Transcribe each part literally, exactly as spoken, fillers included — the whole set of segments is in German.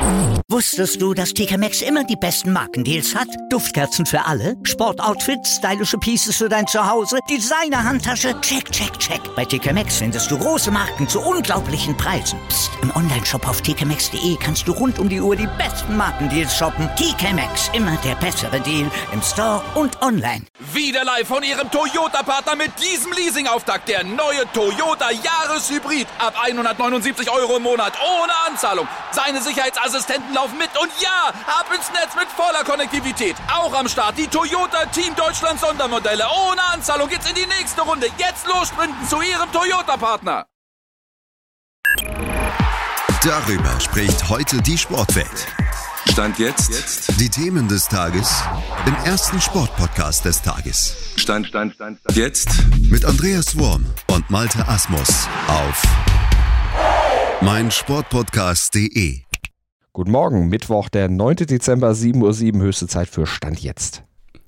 Wusstest du, dass T K Maxx immer die besten Markendeals hat? Duftkerzen für alle, Sportoutfits, stylische Pieces für dein Zuhause, Designer-Handtasche, check, check, check. Bei T K Maxx findest du große Marken zu unglaublichen Preisen. Psst. Im Onlineshop auf t k maxx punkt d e kannst du rund um die Uhr die besten Markendeals shoppen. T K Maxx, immer der bessere Deal im Store und online. Wieder live von Ihrem Toyota-Partner mit diesem Leasing-Auftakt. Der neue Toyota Jahreshybrid. Ab hundertneunundsiebzig Euro im Monat. Ohne Anzahlung. Seine Sicherheitsassistenten laufen mit. Und ja, ab ins Netz mit voller Konnektivität. Auch am Start die Toyota Team Deutschland Sondermodelle. Ohne Anzahlung geht's in die nächste Runde. Jetzt los sprinten zu Ihrem Toyota-Partner. Darüber spricht heute die Sportwelt. Stand jetzt. jetzt. Die Themen des Tages im ersten Sportpodcast des Tages. Stand, Stand, Stand, Stand. Jetzt. Mit Andreas Worm und Malte Asmus auf meinsportpodcast punkt de. Guten Morgen, Mittwoch, der neunten Dezember, sieben Uhr sieben, höchste Zeit für Stand jetzt.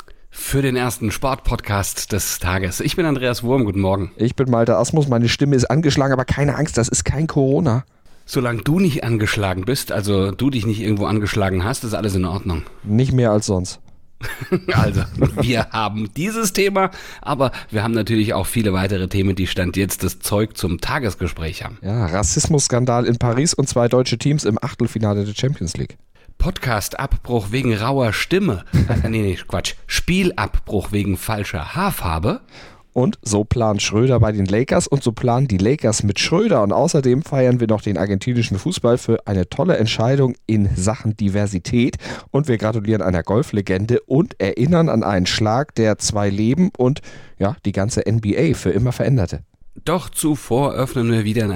Für den ersten Sportpodcast des Tages. Ich bin Andreas Worm, guten Morgen. Ich bin Malte Asmus, meine Stimme ist angeschlagen, aber keine Angst, das ist kein Corona. Solange du nicht angeschlagen bist, also du dich nicht irgendwo angeschlagen hast, ist alles in Ordnung. Nicht mehr als sonst. Also, wir haben dieses Thema, aber wir haben natürlich auch viele weitere Themen, die Stand jetzt das Zeug zum Tagesgespräch haben. Ja, Rassismusskandal in Paris und zwei deutsche Teams im Achtelfinale der Champions League. Podcast-Abbruch wegen rauer Stimme. äh, nee, nee, Quatsch. Spielabbruch wegen falscher Haarfarbe. Und so plant Schröder bei den Lakers und so planen die Lakers mit Schröder. Und außerdem feiern wir noch den argentinischen Fußball für eine tolle Entscheidung in Sachen Diversität. Und wir gratulieren einer Golflegende und erinnern an einen Schlag, der zwei Leben und ja die ganze N B A für immer veränderte. Doch zuvor öffnen wir wieder ein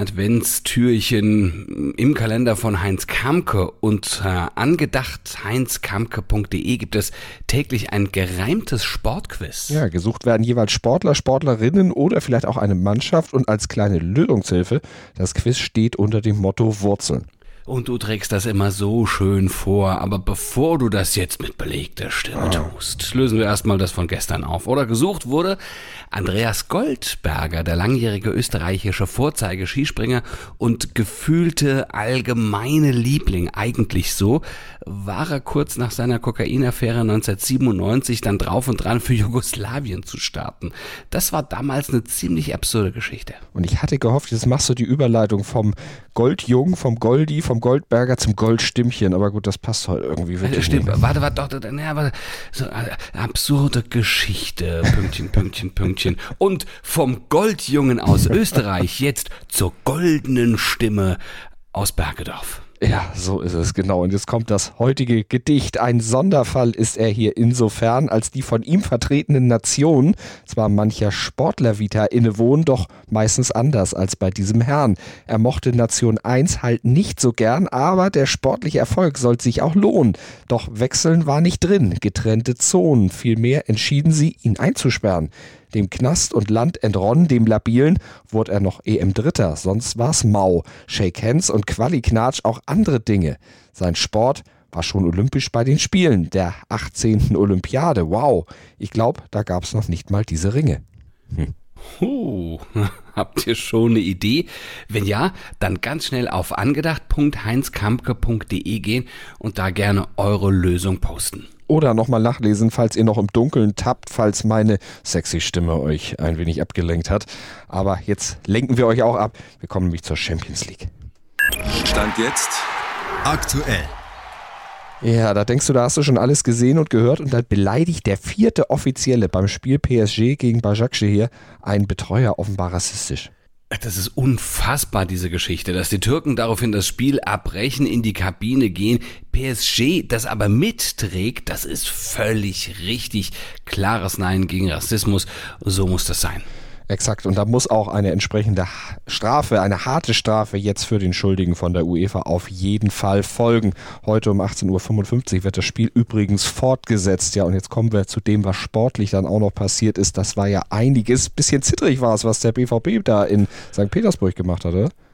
Adventstürchen im Kalender von Heinz Kamke. Unter angedacht heinz kamke punkt de gibt es täglich ein gereimtes Sportquiz. Ja, gesucht werden jeweils Sportler, Sportlerinnen oder vielleicht auch eine Mannschaft und als kleine Lösungshilfe, das Quiz steht unter dem Motto Wurzeln. Und du trägst das immer so schön vor, aber bevor du das jetzt mit belegter Stimme tust, lösen wir erstmal das von gestern auf. Oder gesucht wurde Andreas Goldberger, der langjährige österreichische Vorzeige-Skispringer und gefühlte allgemeine Liebling, eigentlich so, war er kurz nach seiner Kokainaffäre neunzehnhundertsiebenundneunzig dann drauf und dran für Jugoslawien zu starten. Das war damals eine ziemlich absurde Geschichte. Und ich hatte gehofft, jetzt machst du die Überleitung vom Goldjungen, vom Goldi, vom Goldberger zum Goldstimmchen, aber gut, das passt heute irgendwie wirklich Stimmt, nicht. warte, warte, doch, na, warte, so eine absurde Geschichte, Pünktchen, Pünktchen, Pünktchen. Und vom Goldjungen aus Österreich jetzt zur goldenen Stimme aus Bergedorf. Ja, so ist es, genau. Und jetzt kommt das heutige Gedicht. Ein Sonderfall ist er hier insofern, als die von ihm vertretenen Nationen zwar mancher Sportlervita innewohnen, doch meistens anders als bei diesem Herrn. Er mochte Nation eins halt nicht so gern, aber der sportliche Erfolg sollte sich auch lohnen. Doch wechseln war nicht drin, getrennte Zonen. Vielmehr entschieden sie, ihn einzusperren. Dem Knast und Land entronnen, dem Labilen, wurde er noch E M-Dritter, sonst war's mau. Shake Hands und Quali-Knatsch, auch andere Dinge. Sein Sport war schon olympisch bei den Spielen, der achtzehnten Olympiade. Wow, ich glaube, da gab's noch nicht mal diese Ringe. Hm. Uh, habt ihr schon eine Idee? Wenn ja, dann ganz schnell auf angedacht punkt heinz kamke punkt de gehen und da gerne eure Lösung posten. Oder nochmal nachlesen, falls ihr noch im Dunkeln tappt, falls meine sexy Stimme euch ein wenig abgelenkt hat. Aber jetzt lenken wir euch auch ab. Wir kommen nämlich zur Champions League. Stand jetzt. Aktuell. Ja, da denkst du, da hast du schon alles gesehen und gehört und dann beleidigt der vierte Offizielle beim Spiel P S G gegen Başakşehir einen Betreuer offenbar rassistisch. Das ist unfassbar, diese Geschichte, dass die Türken daraufhin das Spiel abbrechen, in die Kabine gehen. P S G das aber mitträgt, das ist völlig richtig. Klares Nein gegen Rassismus, so muss das sein. Exakt, und da muss auch eine entsprechende Strafe, eine harte Strafe jetzt für den Schuldigen von der UEFA auf jeden Fall folgen. Heute um achtzehn Uhr fünfundfünfzig wird das Spiel übrigens fortgesetzt. Ja, und jetzt kommen wir zu dem, was sportlich dann auch noch passiert ist. Das war ja einiges. Bisschen zittrig war es, was der B V B da in Sankt Petersburg gemacht hat, oder?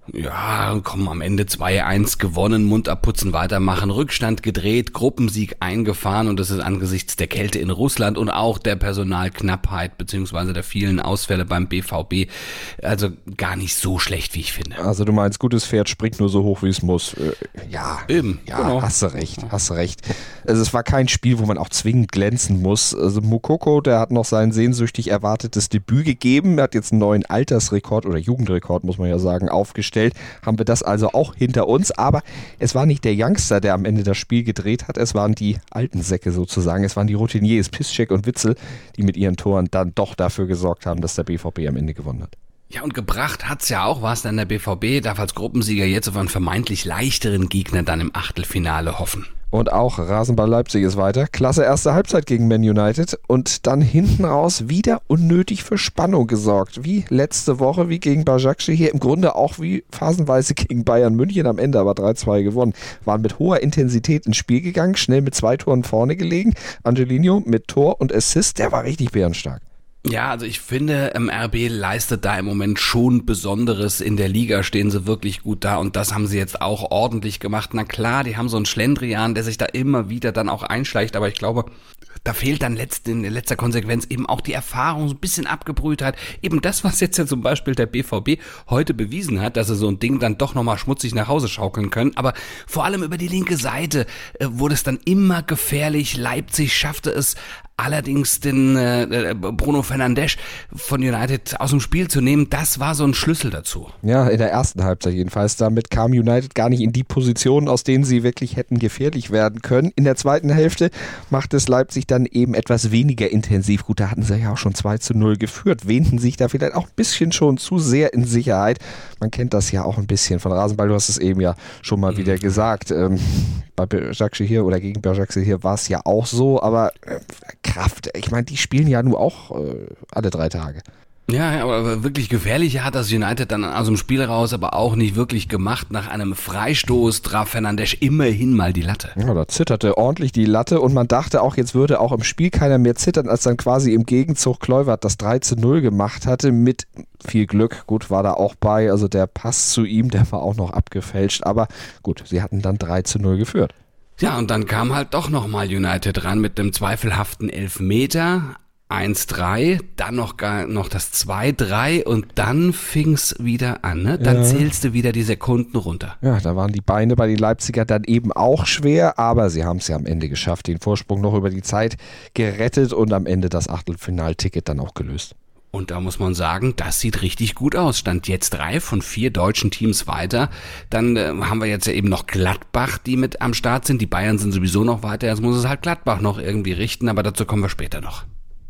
Ja, kommen am Ende zwei eins gewonnen, Mund abputzen, weitermachen, Rückstand gedreht, Gruppensieg eingefahren und das ist angesichts der Kälte in Russland und auch der Personalknappheit beziehungsweise der vielen Ausfälle beim B V B also gar nicht so schlecht, wie ich finde. Also du meinst, gutes Pferd springt nur so hoch, wie es muss. Äh, ja, Eben, ja, genau. hast du recht, hast du recht. Also es war kein Spiel, wo man auch zwingend glänzen muss. Also Moukoko, der hat noch sein sehnsüchtig erwartetes Debüt gegeben, er hat jetzt einen neuen Altersrekord oder Jugendrekord, muss man ja sagen, aufgestellt. Haben wir das also auch hinter uns, aber es war nicht der Youngster, der am Ende das Spiel gedreht hat, es waren die alten Säcke sozusagen, es waren die Routiniers, Piszczek und Witzel, die mit ihren Toren dann doch dafür gesorgt haben, dass der B V B am Ende gewonnen hat. Ja, und gebracht hat's ja auch was, denn der B V B darf als Gruppensieger jetzt auf einen vermeintlich leichteren Gegner dann im Achtelfinale hoffen. Und auch Rasenball Leipzig ist weiter. Klasse erste Halbzeit gegen Man United und dann hinten raus wieder unnötig für Spannung gesorgt. Wie letzte Woche, wie gegen Başakşehir, hier im Grunde auch wie phasenweise gegen Bayern München, am Ende aber drei zwei gewonnen. Waren mit hoher Intensität ins Spiel gegangen, schnell mit zwei Toren vorne gelegen. Angelino mit Tor und Assist, der war richtig bärenstark. Ja, also ich finde, M R B leistet da im Moment schon Besonderes. In der Liga stehen sie wirklich gut da und das haben sie jetzt auch ordentlich gemacht. Na klar, die haben so einen Schlendrian, der sich da immer wieder dann auch einschleicht, aber ich glaube, da fehlt dann letzt, in letzter Konsequenz eben auch die Erfahrung, so ein bisschen Abgebrühtheit. Eben das, was jetzt ja zum Beispiel der B V B heute bewiesen hat, dass sie so ein Ding dann doch nochmal schmutzig nach Hause schaukeln können. Aber vor allem über die linke Seite äh, wurde es dann immer gefährlich. Leipzig schaffte es allerdings den äh, Bruno Fernandes von United aus dem Spiel zu nehmen, das war so ein Schlüssel dazu. Ja, in der ersten Halbzeit jedenfalls. Damit kam United gar nicht in die Position, aus denen sie wirklich hätten gefährlich werden können. In der zweiten Hälfte macht es Leipzig dann eben etwas weniger intensiv. Gut, da hatten sie ja auch schon zwei zu null geführt, wähnten sich da vielleicht auch ein bisschen schon zu sehr in Sicherheit. Man kennt das ja auch ein bisschen von Rasenball, du hast es eben ja schon mal mhm. wieder gesagt. Ähm, bei Başakşehir oder gegen Başakşehir war es ja auch so, aber äh, Kraft, ich meine, die spielen ja nur auch äh, alle drei Tage. Ja, aber wirklich gefährlich hat das United dann aus dem Spiel raus, aber auch nicht wirklich gemacht. Nach einem Freistoß traf Fernandes immerhin mal die Latte. Ja, da zitterte ordentlich die Latte und man dachte auch, jetzt würde auch im Spiel keiner mehr zittern, als dann quasi im Gegenzug Kluivert das drei zu null gemacht hatte mit viel Glück. Gut, war da auch bei, also der Pass zu ihm, der war auch noch abgefälscht, aber gut, sie hatten dann drei zu null geführt. Ja, und dann kam halt doch nochmal United ran mit dem zweifelhaften Elfmeter. eins drei, dann noch gar, noch das zwei drei und dann fing's wieder an, ne? Dann ja. zählst du wieder die Sekunden runter. Ja, da waren die Beine bei den Leipziger dann eben auch schwer, aber sie haben es ja am Ende geschafft, den Vorsprung noch über die Zeit gerettet und am Ende das Achtelfinalticket dann auch gelöst. Und da muss man sagen, das sieht richtig gut aus. Stand jetzt drei von vier deutschen Teams weiter. Dann äh, haben wir jetzt ja eben noch Gladbach, die mit am Start sind. Die Bayern sind sowieso noch weiter. Jetzt muss es halt Gladbach noch irgendwie richten, aber dazu kommen wir später noch.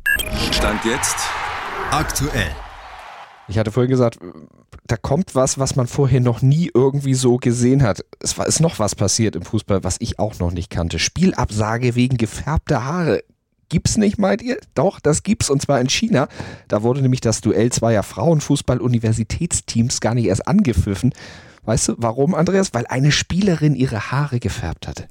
Stand jetzt aktuell. Ich hatte vorhin gesagt, da kommt was, was man vorher noch nie irgendwie so gesehen hat. Es war, ist noch was passiert im Fußball, was ich auch noch nicht kannte. Spielabsage wegen gefärbter Haare. Gibt's nicht, meint ihr? Doch, das gibt's, und zwar in China. Da wurde nämlich das Duell zweier Frauenfußball-Universitätsteams gar nicht erst angepfiffen. Weißt du, warum, Andreas? Weil eine Spielerin ihre Haare gefärbt hatte.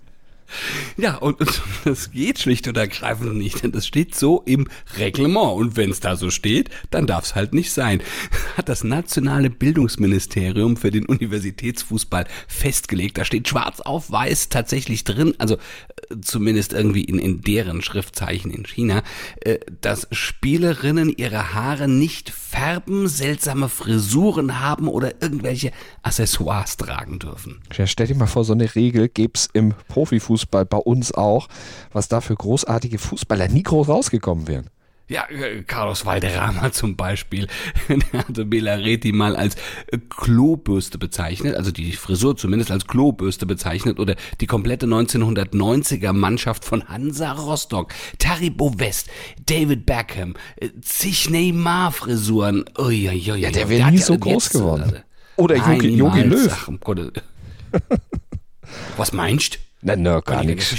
Ja, und, und das geht schlicht und ergreifend nicht, denn das steht so im Reglement. Und wenn es da so steht, dann darf es halt nicht sein. Hat das nationale Bildungsministerium für den Universitätsfußball festgelegt. Da steht schwarz auf weiß tatsächlich drin, also äh, zumindest irgendwie in, in deren Schriftzeichen in China, äh, dass Spielerinnen ihre Haare nicht färben, seltsame Frisuren haben oder irgendwelche Accessoires tragen dürfen. Ja, stell dir mal vor, so eine Regel gäb's im Profifußball bei uns auch, was da für großartige Fußballer nie groß rausgekommen wären. Ja, Carlos Valderrama zum Beispiel, der hatte Bela Reti mal als Klobürste bezeichnet, also die Frisur zumindest als Klobürste bezeichnet, oder die komplette neunzehnhundertneunziger Mannschaft von Hansa Rostock, Taribo West, David Beckham, zig Neymar-Frisuren. Uiuiui, ja, der wäre nie so groß geworden. Oder Jogi, Jogi Löw. Ach, um Gott. Was meinst du? Nein, no, gar nichts.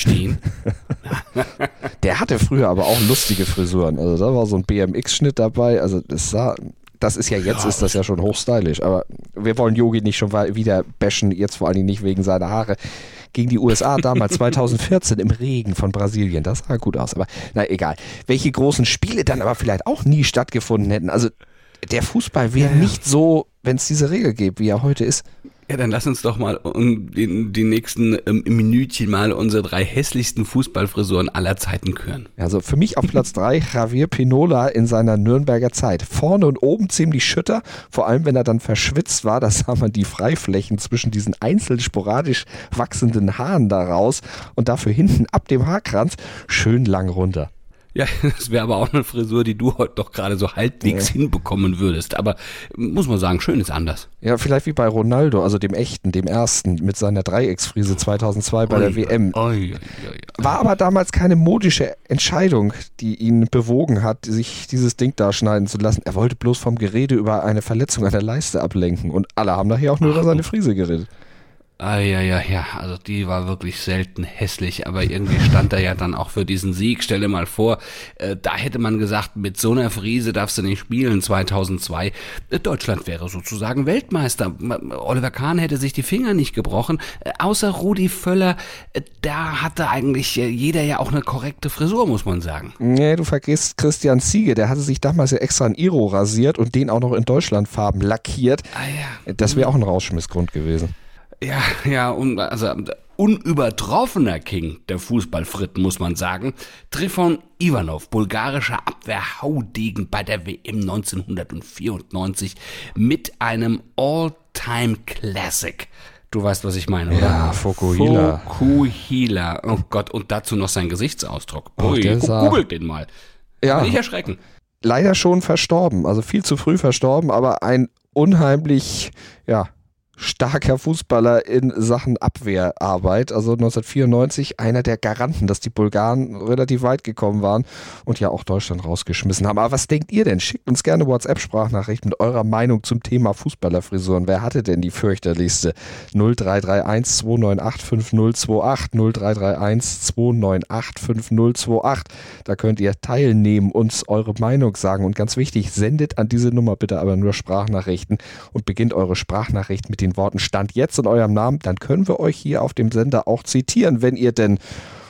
Der hatte früher aber auch lustige Frisuren. Also da war so ein B M X-Schnitt dabei. Also das sah, das ist ja jetzt, ja, ist das ja schon hochstylisch. Aber wir wollen Jogi nicht schon wieder bashen, jetzt vor allen Dingen nicht wegen seiner Haare. Gegen die U S A damals zweitausendvierzehn im Regen von Brasilien. Das sah gut aus. Aber na egal. Welche großen Spiele dann aber vielleicht auch nie stattgefunden hätten. Also der Fußball wäre ja, ja. nicht so, wenn es diese Regel gäbe, wie er heute ist. Ja, dann lass uns doch mal um die, die nächsten ähm, Minütchen mal unsere drei hässlichsten Fußballfrisuren aller Zeiten küren. Also für mich auf Platz drei Javier Pinola in seiner Nürnberger Zeit. Vorne und oben ziemlich schütter, vor allem wenn er dann verschwitzt war, da sah man die Freiflächen zwischen diesen einzeln sporadisch wachsenden Haaren da raus und dafür hinten ab dem Haarkranz schön lang runter. Ja, das wäre aber auch eine Frisur, die du heute doch gerade so halbwegs ja. hinbekommen würdest. Aber muss man sagen, schön ist anders. Ja, vielleicht wie bei Ronaldo, also dem echten, dem ersten, mit seiner Dreiecksfrise zweitauszwei bei oi, der W M. Oi, oi, oi. War aber damals keine modische Entscheidung, die ihn bewogen hat, sich dieses Ding da schneiden zu lassen. Er wollte bloß vom Gerede über eine Verletzung an der Leiste ablenken. Und alle haben nachher auch nur Ach, über seine Frise geredet. Ah, ja, ja, ja, also die war wirklich selten hässlich, aber irgendwie stand er ja dann auch für diesen Sieg. Stell dir mal vor, äh, da hätte man gesagt, mit so einer Frise darfst du nicht spielen zweitausendzwei. Äh, Deutschland wäre sozusagen Weltmeister. Oliver Kahn hätte sich die Finger nicht gebrochen. Äh, außer Rudi Völler, äh, da hatte eigentlich äh, jeder ja auch eine korrekte Frisur, muss man sagen. Nee, du vergisst Christian Ziege, der hatte sich damals ja extra ein Iro rasiert und den auch noch in Deutschlandfarben lackiert. Ah, ja. Das wäre auch ein Rausschmissgrund gewesen. Ja, ja, un, also unübertroffener King der Fußballfritten, muss man sagen. Trifon Ivanov, bulgarischer Abwehrhaudegen bei der W M neunzehnhundertvierundneunzig mit einem All-Time-Classic. Du weißt, was ich meine, oder? Ja, Fukuhila. Fukuhila. Oh Gott, und dazu noch sein Gesichtsausdruck. Ui, oh, googelt den mal. Ja. Nicht erschrecken. Leider schon verstorben, also viel zu früh verstorben, aber ein unheimlich, ja, starker Fußballer in Sachen Abwehrarbeit. Also neunzehnhundertvierundneunzig einer der Garanten, dass die Bulgaren relativ weit gekommen waren und ja auch Deutschland rausgeschmissen haben. Aber was denkt ihr denn? Schickt uns gerne WhatsApp-Sprachnachricht mit eurer Meinung zum Thema Fußballerfrisuren. Wer hatte denn die fürchterlichste? null drei drei eins zwei neun acht fünf null zwei acht null drei drei eins zwei neun acht fünf null zwei acht. Da könnt ihr teilnehmen, uns eure Meinung sagen. Und ganz wichtig, sendet an diese Nummer bitte aber nur Sprachnachrichten und beginnt eure Sprachnachricht mit den Worten Stand jetzt in eurem Namen, dann können wir euch hier auf dem Sender auch zitieren, wenn ihr denn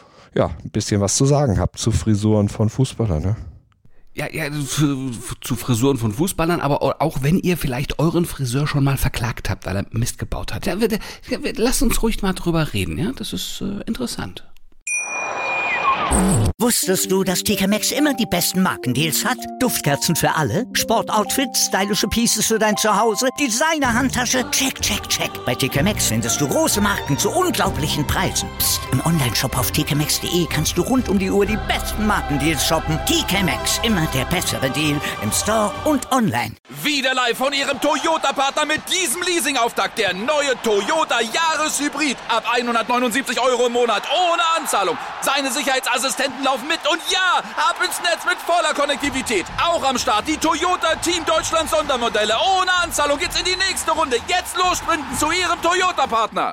ja ein bisschen was zu sagen habt zu Frisuren von Fußballern, ne? Ja, ja, zu, zu Frisuren von Fußballern, aber auch wenn ihr vielleicht euren Friseur schon mal verklagt habt, weil er Mist gebaut hat. Ja, wir, wir, lasst uns ruhig mal drüber reden, ja, das ist äh, interessant. Wusstest du, dass T K Maxx immer die besten Markendeals hat? Duftkerzen für alle, Sportoutfits, stylische Pieces für dein Zuhause, Designer-Handtasche, check, check, check. Bei T K Maxx findest du große Marken zu unglaublichen Preisen. Psst. Im Onlineshop auf t k maxx punkt de kannst du rund um die Uhr die besten Markendeals shoppen. T K Maxx, immer der bessere Deal im Store und online. Wieder live von ihrem Toyota-Partner mit diesem Leasing-Auftakt. Der neue Toyota Jahreshybrid. Ab hundertneunundsiebzig Euro im Monat ohne Anzahlung. Seine Sicherheitsassistenten laufen mit und ja, ab ins Netz mit voller Konnektivität. Auch am Start die Toyota Team Deutschland Sondermodelle. Ohne Anzahlung geht's in die nächste Runde. Jetzt los sprinten zu ihrem Toyota-Partner.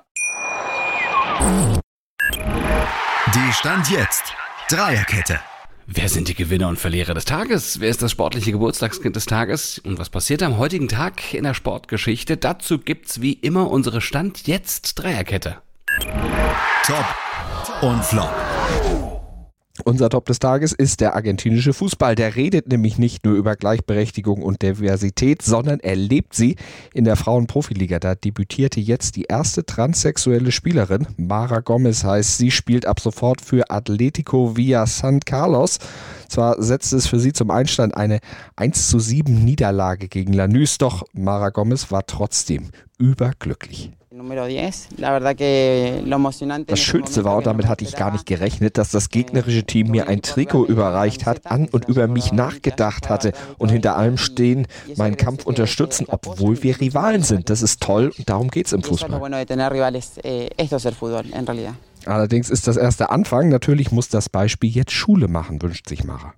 Die Stand jetzt Dreierkette. Wer sind die Gewinner und Verlierer des Tages? Wer ist das sportliche Geburtstagskind des Tages? Und was passiert am heutigen Tag in der Sportgeschichte? Dazu gibt's wie immer unsere Stand jetzt Dreierkette. Top und Flop. Unser Top des Tages ist der argentinische Fußball. Der redet nämlich nicht nur über Gleichberechtigung und Diversität, sondern er lebt sie. In der Frauenprofiliga, da debütierte jetzt die erste transsexuelle Spielerin. Mara Gomez heißt sie, spielt ab sofort für Atlético Villa San Carlos. Zwar setzte es für sie zum Einstand eine eins zu sieben Niederlage gegen Lanús, doch Mara Gomez war trotzdem überglücklich. Das Schönste war, und damit hatte ich gar nicht gerechnet, dass das gegnerische Team mir ein Trikot überreicht hat, an und über mich nachgedacht hatte und hinter allem stehen, meinen Kampf unterstützen, obwohl wir Rivalen sind. Das ist toll und darum geht's im Fußball. Allerdings ist das erst der Anfang. Natürlich muss das Beispiel jetzt Schule machen, wünscht sich Mara.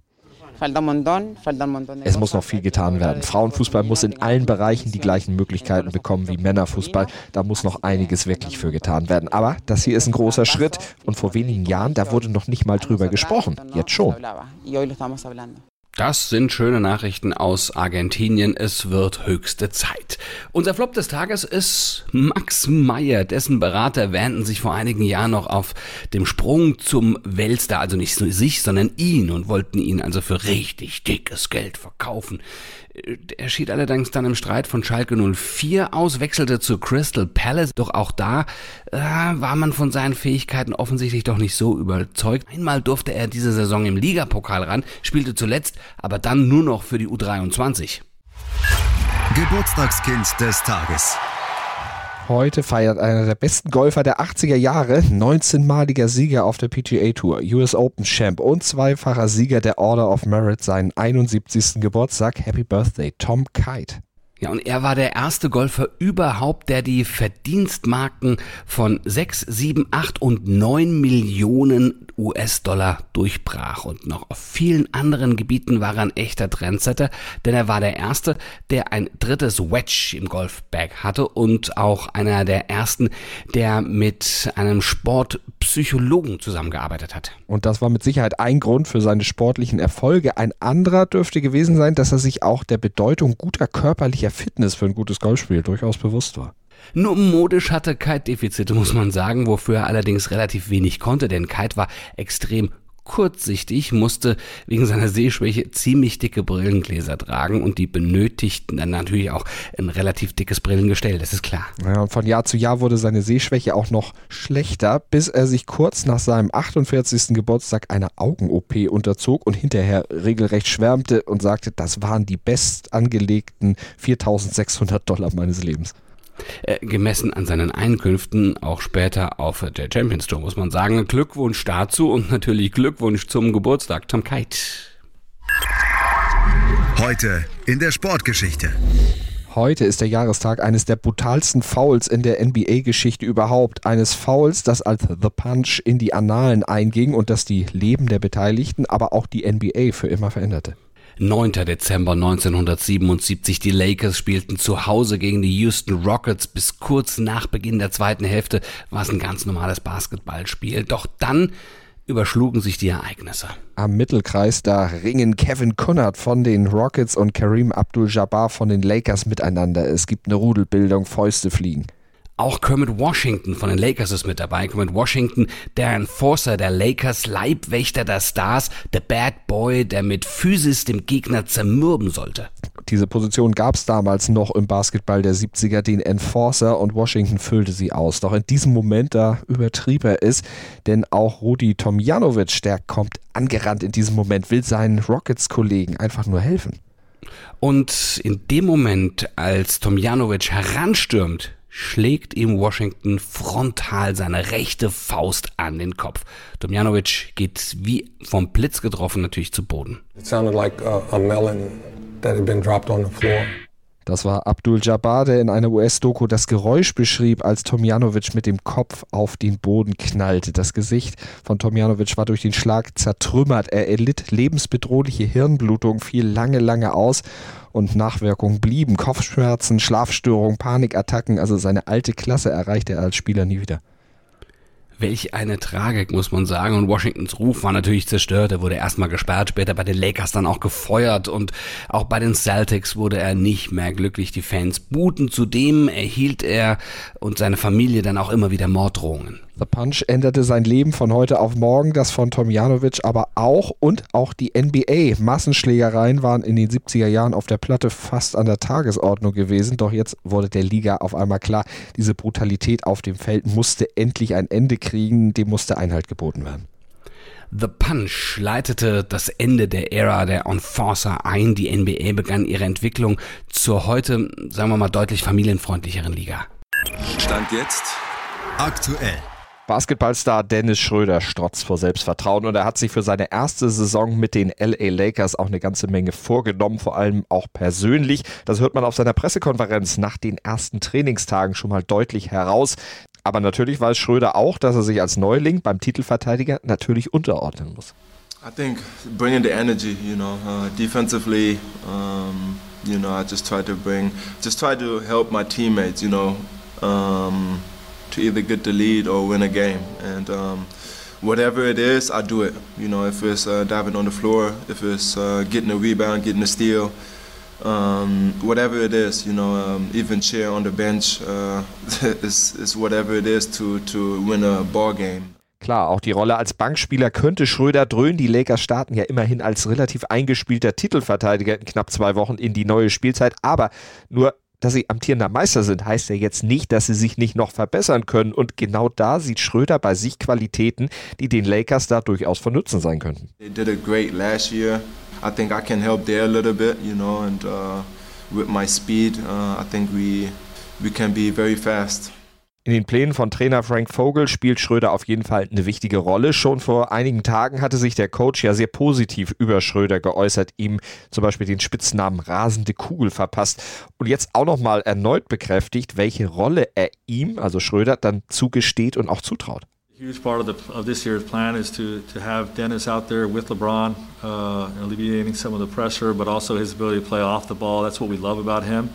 Es muss noch viel getan werden. Frauenfußball muss in allen Bereichen die gleichen Möglichkeiten bekommen wie Männerfußball. Da muss noch einiges wirklich für getan werden. Aber das hier ist ein großer Schritt. Und vor wenigen Jahren, da wurde noch nicht mal drüber gesprochen. Jetzt schon. Das sind schöne Nachrichten aus Argentinien. Es wird höchste Zeit. Unser Flop des Tages ist Max Meyer. Dessen Berater wähnten sich vor einigen Jahren noch auf dem Sprung zum Weltstar. Also nicht nur sich, sondern ihn, und wollten ihn also für richtig dickes Geld verkaufen. Er schied allerdings dann im Streit von Schalke null vier aus, wechselte zu Crystal Palace. Doch auch da äh, war man von seinen Fähigkeiten offensichtlich doch nicht so überzeugt. Einmal durfte er diese Saison im Ligapokal ran, spielte zuletzt aber dann nur noch für die U dreiundzwanzig. Geburtstagskind des Tages. Heute feiert einer der besten Golfer der achtziger Jahre, neunzehnmaliger Sieger auf der P G A Tour, U S Open Champ und zweifacher Sieger der Order of Merit, seinen einundsiebzigsten Geburtstag. Happy Birthday, Tom Kite. Ja, und er war der erste Golfer überhaupt, der die Verdienstmarken von sechs, sieben, acht und neun Millionen U S-Dollar durchbrach. Und noch auf vielen anderen Gebieten war er ein echter Trendsetter, denn er war der Erste, der ein drittes Wedge im Golfbag hatte und auch einer der Ersten, der mit einem Sportpsychologen zusammengearbeitet hat. Und das war mit Sicherheit ein Grund für seine sportlichen Erfolge. Ein anderer dürfte gewesen sein, dass er sich auch der Bedeutung guter körperlicher Fitness für ein gutes Golfspiel durchaus bewusst war. Nur modisch hatte Kite Defizite, muss man sagen, wofür er allerdings relativ wenig konnte, denn Kite war extrem kurzsichtig, musste wegen seiner Sehschwäche ziemlich dicke Brillengläser tragen und die benötigten dann natürlich auch ein relativ dickes Brillengestell, das ist klar. Ja, und von Jahr zu Jahr wurde seine Sehschwäche auch noch schlechter, bis er sich kurz nach seinem achtundvierzigsten Geburtstag einer Augen-O P unterzog und hinterher regelrecht schwärmte und sagte, das waren die best angelegten viertausendsechshundert Dollar meines Lebens. Äh, gemessen an seinen Einkünften, auch später auf der Champions Tour, muss man sagen. Glückwunsch dazu und natürlich Glückwunsch zum Geburtstag, Tom Kite. Heute in der Sportgeschichte. Heute ist der Jahrestag eines der brutalsten Fouls in der N B A-Geschichte überhaupt. Eines Fouls, das als The Punch in die Annalen einging und das die Leben der Beteiligten, aber auch die N B A für immer veränderte. neunter Dezember neunzehnhundertsiebenundsiebzig. Die Lakers spielten zu Hause gegen die Houston Rockets. Bis kurz nach Beginn der zweiten Hälfte war es ein ganz normales Basketballspiel. Doch dann überschlugen sich die Ereignisse. Am Mittelkreis, da ringen Kevin Kunnard von den Rockets und Kareem Abdul-Jabbar von den Lakers miteinander. Es gibt eine Rudelbildung, Fäuste fliegen. Auch Kermit Washington von den Lakers ist mit dabei. Kermit Washington, der Enforcer der Lakers, Leibwächter der Stars, der Bad Boy, der mit Physis dem Gegner zermürben sollte. Diese Position gab es damals noch im Basketball der siebziger, den Enforcer, und Washington füllte sie aus. Doch in diesem Moment, da übertrieb er es, denn auch Rudi Tomjanovic, der kommt angerannt in diesem Moment, will seinen Rockets-Kollegen einfach nur helfen. Und in dem Moment, als Tomjanovic heranstürmt, schlägt ihm Washington frontal seine rechte Faust an den Kopf. Tomjanovic geht wie vom Blitz getroffen natürlich zu Boden. It sounded like a, a melon that had been dropped on the floor. Das war Abdul-Jabbar, der in einer U S-Doku das Geräusch beschrieb, als Tomjanovic mit dem Kopf auf den Boden knallte. Das Gesicht von Tomjanovic war durch den Schlag zertrümmert. Er erlitt lebensbedrohliche Hirnblutung, fiel lange, lange aus und Nachwirkungen blieben. Kopfschmerzen, Schlafstörungen, Panikattacken. Also seine alte Klasse erreichte er als Spieler nie wieder. Welch eine Tragik, muss man sagen. Und Washingtons Ruf war natürlich zerstört. Er wurde erstmal gesperrt, später bei den Lakers dann auch gefeuert. Und auch bei den Celtics wurde er nicht mehr glücklich. Die Fans buhten. Zudem erhielt er und seine Familie dann auch immer wieder Morddrohungen. The Punch änderte sein Leben von heute auf morgen, das von Tomjanovic aber auch und auch die N B A. Massenschlägereien waren in den siebziger Jahren auf der Platte fast an der Tagesordnung gewesen, doch jetzt wurde der Liga auf einmal klar, diese Brutalität auf dem Feld musste endlich ein Ende kriegen, dem musste Einhalt geboten werden. The Punch leitete das Ende der Ära der Enforcer ein. Die N B A begann ihre Entwicklung zur heute, sagen wir mal, deutlich familienfreundlicheren Liga. Stand jetzt aktuell. Basketballstar Dennis Schröder strotzt vor Selbstvertrauen und er hat sich für seine erste Saison mit den L A Lakers auch eine ganze Menge vorgenommen, vor allem auch persönlich. Das hört man auf seiner Pressekonferenz nach den ersten Trainingstagen schon mal deutlich heraus. Aber natürlich weiß Schröder auch, dass er sich als Neuling beim Titelverteidiger natürlich unterordnen muss. I think bringing the energy, you know, uh, defensively, um, you know, I just try to bring, just try to help my teammates, you know, um, to either get the lead or win a game, and um, whatever it is, I do it. You know, if it's uh, diving on the floor, if it's uh, getting a rebound, getting a steal, um, whatever it is, you know, um, even cheer on the bench, uh, it's, it's whatever it is to to win a ball game. Klar, auch die Rolle als Bankspieler könnte Schröder dröhnen. Die Lakers starten ja immerhin als relativ eingespielter Titelverteidiger in knapp zwei Wochen in die neue Spielzeit. Aber nur, dass sie amtierender Meister sind, heißt ja jetzt nicht, dass sie sich nicht noch verbessern können. Und genau da sieht Schröder bei sich Qualitäten, die den Lakers da durchaus von Nutzen sein könnten. They did it great last year. I think I can help there a little bit, you know, and uh, with my speed, uh, I think we we can be very fast. In den Plänen von Trainer Frank Vogel spielt Schröder auf jeden Fall eine wichtige Rolle. Schon vor einigen Tagen hatte sich der Coach ja sehr positiv über Schröder geäußert, ihm zum Beispiel den Spitznamen rasende Kugel verpasst und jetzt auch nochmal erneut bekräftigt, welche Rolle er ihm, also Schröder, dann zugesteht und auch zutraut. A huge part of, the, of this year's plan is to, to have Dennis out there with LeBron, uh, alleviating some of the pressure, but also his ability to play off the ball. That's what we love about him.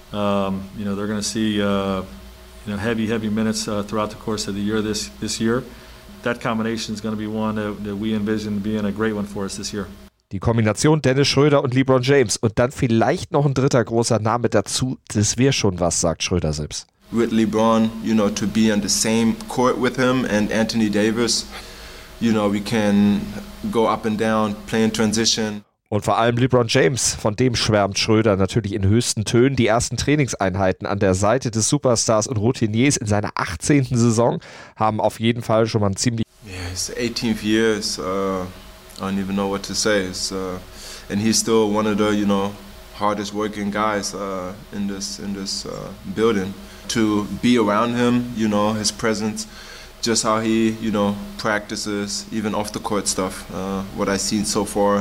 Um, you know, they're going to see uh, You know, heavy, heavy minutes uh, throughout the course of the year this this year. That combination is going to be one that, that we envision being a great one for us this year. Die Kombination Dennis Schröder und LeBron James und dann vielleicht noch ein dritter großer Name dazu, das wäre schon was, sagt Schröder selbst. With LeBron, you know, to be on the same court with him and Anthony Davis, you know, we can go up and down, play in transition. Und vor allem LeBron James, von dem schwärmt Schröder natürlich in höchsten Tönen. Die ersten Trainingseinheiten an der Seite des Superstars und Routiniers in seiner achtzehnten Saison haben auf jeden Fall schon mal ein ziemlich... Yeah, it's eighteenth year, it's, uh, I don't even know what to say. It's, uh, and he's still one of the, you know, hardest working guys uh, in this, in this uh, building. To be around him, you know, his presence, just how he, you know, practices, even off the court stuff, uh, what I've seen so far.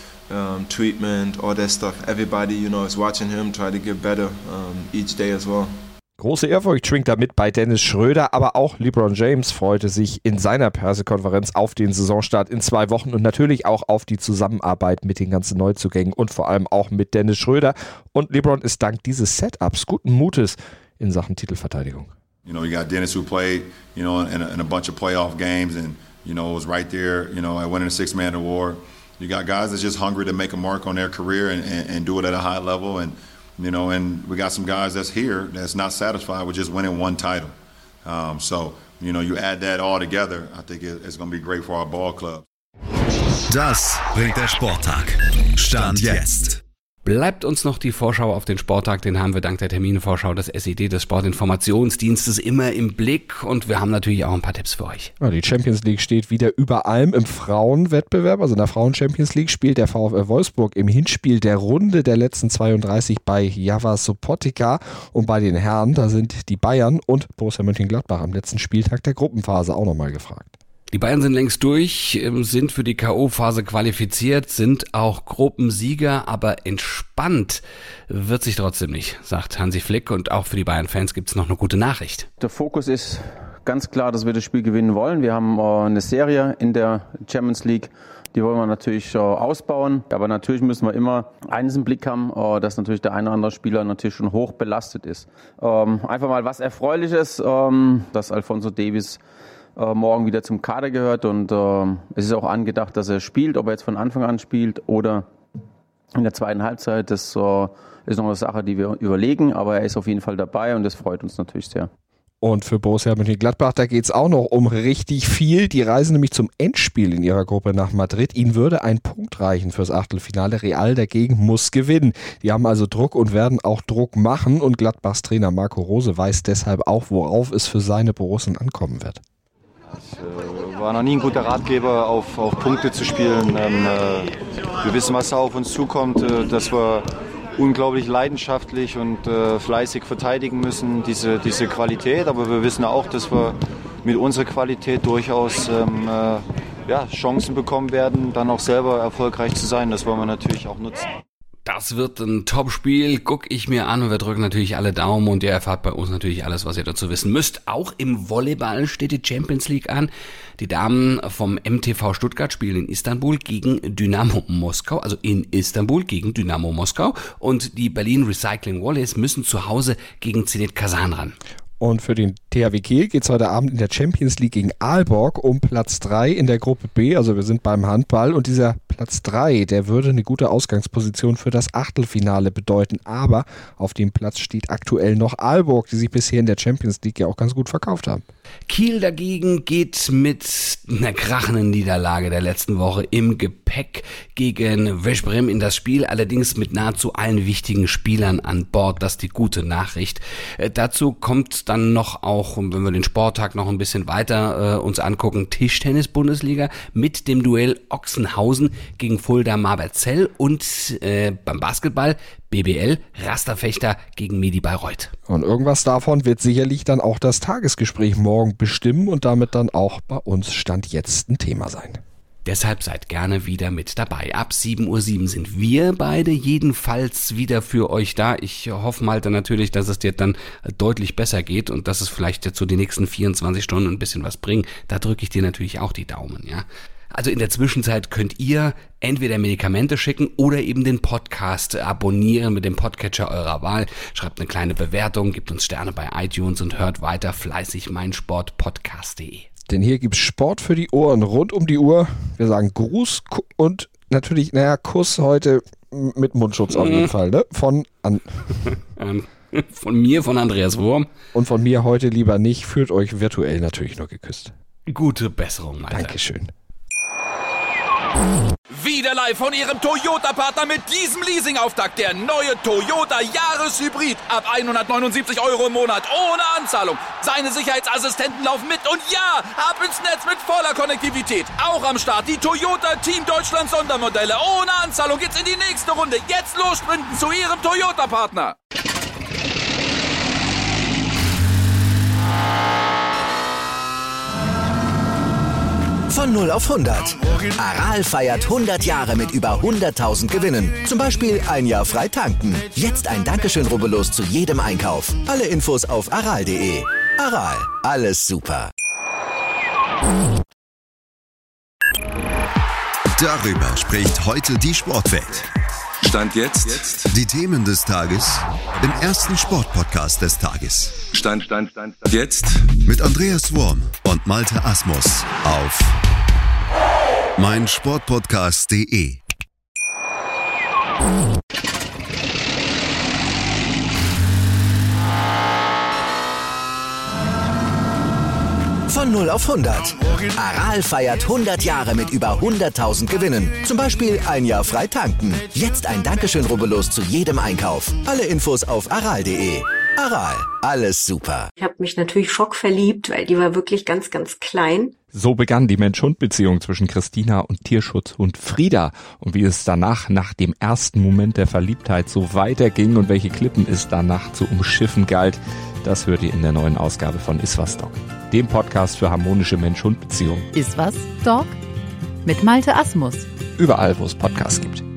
Um, treatment, all that stuff. Everybody, you know, is watching him try to get better um, each day as well. Große Ehrfurcht schwingt damit bei Dennis Schröder, aber auch LeBron James freute sich in seiner Pressekonferenz auf den Saisonstart in zwei Wochen und natürlich auch auf die Zusammenarbeit mit den ganzen Neuzugängen und vor allem auch mit Dennis Schröder. Und LeBron ist dank dieses Setups guten Mutes in Sachen Titelverteidigung. You know, you got Dennis who played, you know, in a, in a bunch of playoff games and, you know, was right there, you know, winning a six-man award. You got guys that's just hungry to make a mark on their career and, and, and do it at a high level. And, you know, and we got some guys that's here that's not satisfied with just winning one title. Um, so, you know, you add that all together, I think it, it's going to be great for our ball club. Das bringt der Sporttag. Stand jetzt. Bleibt uns noch die Vorschau auf den Sporttag, den haben wir dank der Terminvorschau des S I D, des Sportinformationsdienstes, immer im Blick und wir haben natürlich auch ein paar Tipps für euch. Ja, die Champions League steht wieder über allem im Frauenwettbewerb, also in der Frauen-Champions League spielt der VfL Wolfsburg im Hinspiel der Runde der letzten zweiunddreißig bei Java Sopotica und bei den Herren, da sind die Bayern und Borussia Mönchengladbach am letzten Spieltag der Gruppenphase auch nochmal gefragt. Die Bayern sind längst durch, sind für die K O-Phase qualifiziert, sind auch Gruppensieger, aber entspannt wird sich trotzdem nicht, sagt Hansi Flick. Und auch für die Bayern-Fans gibt es noch eine gute Nachricht. Der Fokus ist ganz klar, dass wir das Spiel gewinnen wollen. Wir haben äh, eine Serie in der Champions League, die wollen wir natürlich äh, ausbauen. Aber natürlich müssen wir immer eines im Blick haben, äh, dass natürlich der eine oder andere Spieler natürlich schon hoch belastet ist. Ähm, einfach mal was Erfreuliches, ähm, dass Alphonso Davies morgen wieder zum Kader gehört und äh, es ist auch angedacht, dass er spielt, ob er jetzt von Anfang an spielt oder in der zweiten Halbzeit. Das äh, ist noch eine Sache, die wir überlegen, aber er ist auf jeden Fall dabei und das freut uns natürlich sehr. Und für Borussia Mönchengladbach, da geht es auch noch um richtig viel. Die reisen nämlich zum Endspiel in ihrer Gruppe nach Madrid. Ihnen würde ein Punkt reichen fürs Achtelfinale. Real dagegen muss gewinnen. Die haben also Druck und werden auch Druck machen und Gladbachs Trainer Marco Rose weiß deshalb auch, worauf es für seine Borussen ankommen wird. Ich war noch nie ein guter Ratgeber, auf, auf Punkte zu spielen. Ähm, äh, wir wissen, was da auf uns zukommt, äh, dass wir unglaublich leidenschaftlich und äh, fleißig verteidigen müssen, diese, diese Qualität. Aber wir wissen auch, dass wir mit unserer Qualität durchaus ähm, äh, ja, Chancen bekommen werden, dann auch selber erfolgreich zu sein. Das wollen wir natürlich auch nutzen. Das wird ein Top-Spiel, gucke ich mir an und wir drücken natürlich alle Daumen und ihr erfahrt bei uns natürlich alles, was ihr dazu wissen müsst. Auch im Volleyball steht die Champions League an. Die Damen vom M T V Stuttgart spielen in Istanbul gegen Dynamo Moskau, also in Istanbul gegen Dynamo Moskau und die Berlin Recycling Volleys müssen zu Hause gegen Zenit Kasan ran. Und für den T H W Kiel geht es heute Abend in der Champions League gegen Aalborg um Platz drei in der Gruppe B. Also wir sind beim Handball und dieser Platz drei, der würde eine gute Ausgangsposition für das Achtelfinale bedeuten. Aber auf dem Platz steht aktuell noch Aalborg, die sich bisher in der Champions League ja auch ganz gut verkauft haben. Kiel dagegen geht mit einer krachenden Niederlage der letzten Woche im Gepäck gegen Veszprém in das Spiel, allerdings mit nahezu allen wichtigen Spielern an Bord. Das ist die gute Nachricht. Äh, dazu kommt dann noch auch, wenn wir den Sporttag noch ein bisschen weiter äh, uns angucken, Tischtennis-Bundesliga mit dem Duell Ochsenhausen gegen Fulda Marberzell und äh, beim Basketball B B L Rasterfechter gegen Medi Bayreuth. Und irgendwas davon wird sicherlich dann auch das Tagesgespräch morgen bestimmen und damit dann auch bei uns Stand jetzt ein Thema sein. Deshalb seid gerne wieder mit dabei. Ab sieben Uhr sieben sind wir beide jedenfalls wieder für euch da. Ich hoffe mal dann natürlich, dass es dir dann deutlich besser geht und dass es vielleicht jetzt so die nächsten vierundzwanzig Stunden ein bisschen was bringt. Da drücke ich dir natürlich auch die Daumen, ja. Also in der Zwischenzeit könnt ihr entweder Medikamente schicken oder eben den Podcast abonnieren mit dem Podcatcher eurer Wahl. Schreibt eine kleine Bewertung, gebt uns Sterne bei iTunes und hört weiter fleißig meinsportpodcast punkt de. Denn hier gibt's Sport für die Ohren rund um die Uhr. Wir sagen Gruß und natürlich, naja, Kuss heute mit Mundschutz auf jeden Fall, ne? Von, an von mir, von Andreas Wurm. Und von mir heute lieber nicht. Fühlt euch virtuell natürlich nur geküsst. Gute Besserung, Alter. Dankeschön. Wieder live von Ihrem Toyota-Partner mit diesem Leasing-Auftakt. Der neue Toyota Jahreshybrid. Ab hundertneunundsiebzig Euro im Monat. Ohne Anzahlung. Seine Sicherheitsassistenten laufen mit. Und ja, ab ins Netz mit voller Konnektivität. Auch am Start die Toyota Team Deutschland Sondermodelle. Ohne Anzahlung geht's in die nächste Runde. Jetzt los sprinten zu Ihrem Toyota-Partner. Von null auf hundert. Aral feiert hundert Jahre mit über hunderttausend Gewinnen. Zum Beispiel ein Jahr frei tanken. Jetzt ein Dankeschön, rubbellos zu jedem Einkauf. Alle Infos auf aral punkt de. Aral, alles super. Darüber spricht heute die Sportwelt. Stand jetzt. Die Themen des Tages im ersten Sportpodcast des Tages. Stand, Stand, Stand, Stand. Jetzt. Mit Andreas Wurm und Malte Asmus auf meinsportpodcast punkt de. Von null auf hundert. Aral feiert hundert Jahre mit über hunderttausend Gewinnen. Zum Beispiel ein Jahr frei tanken. Jetzt ein Dankeschön, rubbellos zu jedem Einkauf. Alle Infos auf aral punkt de. Aral, alles super. Ich habe mich natürlich schockverliebt, weil die war wirklich ganz, ganz klein. So begann die Mensch-Hund-Beziehung zwischen Christina und Tierschutzhund Frieda. Und wie es danach, nach dem ersten Moment der Verliebtheit, so weiterging und welche Klippen es danach zu umschiffen galt, das hört ihr in der neuen Ausgabe von Iswas Dog, dem Podcast für harmonische Mensch-Hund-Beziehungen. Iswas Dog? Mit Malte Asmus. Überall, wo es Podcasts gibt.